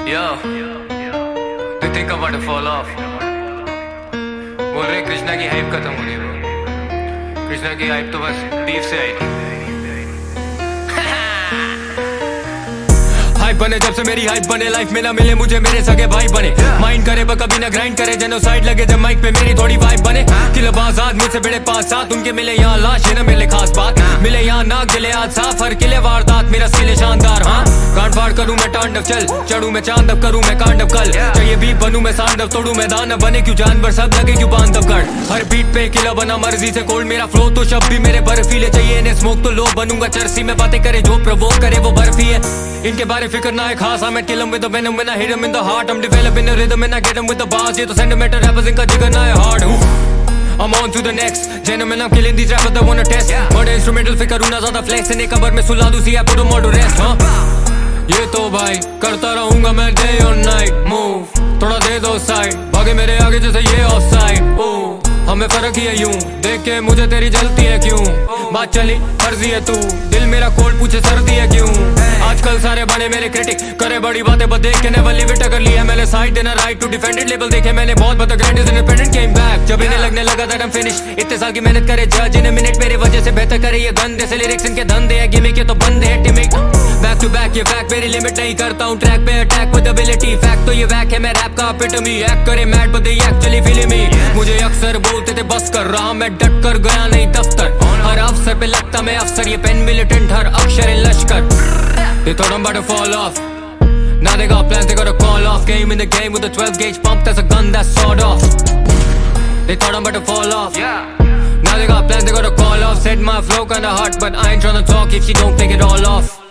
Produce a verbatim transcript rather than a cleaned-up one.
Yo, they think I'm about to fall off. बोल रहे कृष्णा की हाइप खत्म हो गई ब्रो। कृष्णा की हाइप तो बस बीफ से आई थी। हाइप बने जब से मेरी हाइप बने, लाइफ में ना मिले मुझे मेरे सगे भाई बने। माइंड करे पर कभी ना ग्राइंड करे, जेनोसाइड लगे जब माइक पे मेरी थोड़ी वाइब बने। किलब आजाद मुझसे बड़े पास साथ, उनके मिले यहाँ लाश न मिले खास बात। मिले यहाँ नाक गिले आज साफ, हर किले वारदात मेरा स्किल शानदार। हाँ गांड फाड़ करूँ मैं तांडव, चल चढ़ू मैं चांदव, करूँ मैं कांडव कल। चाहिए बीप बनूं मैं सांडव, तोड़ू मैं दानव, बने क्यों जानवर सब लगे क्यों बांधव गढ़। हर बीट पे किला बना मर्जी से कोल्ड, मेरा फ्लो तो शब्द भी मेरे बर्फीले। चाहिए इन्हें स्मोक तो लो बनूंगा चर्सी में, बातें करे जो प्रवोक करे वो बर्फी है। इनके बारे फिक्र ना है खास, मैं kill 'em with the venom when I hit 'em in the heart. I'm developing a rhythm and I get 'em with the bars. ये तो sentimental rappers इनका जिगर ना है hard. I'm on to the next gentlemen, I'm killing these rappers that wanna test. Murder instrumental फिर करूँ ना ज़्यादा flex, इन्हें कबर में सुला दूँ सी I put 'em all to rest. हाँ ये तो भाई करता रहूँगा मैं day or night. Move थोड़ा दे दो side, भागे मेरे आगे जैसे ये offside. Oh हमें फर्क ही है यूं, देख के मुझे तेरी जलती है क्यों। बात चली फर्जी है तू, दिल मेरा कोल्ड पूछे सर्दी है क्यों। आजकल सारे बने मेरे क्रिटिक, करे बड़ी बातें बस देख के नेवर लिव इट। कर लिया मैंने साइड देना राइट टू डिफेंडेड, लेवल देखे मैंने बहुत बता grand is independent came back. जब इन्हें लगने लगा दैट आई एम फिनिश, इतने साल की मेहनत करे जज इन मिनट मेरे वजह से बेहतर करे ये गंदे से लिरिक्स। इनके धंधे है गिमिक ये तो बंदे है टिमिक। बैक टू बैक ये फैक्ट मेरी लिमिट नहीं करता हूँ ट्रैक पे अटैक विद एबिलिटी। फैक्ट तो ये वैक है मैं रैप का एपिटमी, एक्ट करे mad but they actually feel me. मुझे अक्सर बोलते थे बस कर रहा मैं, डट कर गया नहीं दफ्तर। हर अफसर पे लगता मैं अफसर, ये पेन मिलिटेंट हर अक्षर है लश्कर। They thought I'm about to fall off, now they got plans they gotta call off. Game in the game with a twelve gauge pump, that's a gun that's sawed off. They thought I'm about to fall off, yeah. Now they got plans they gotta call off. Said my flow kinda hot but I ain't tryna talk if she don't take it all off.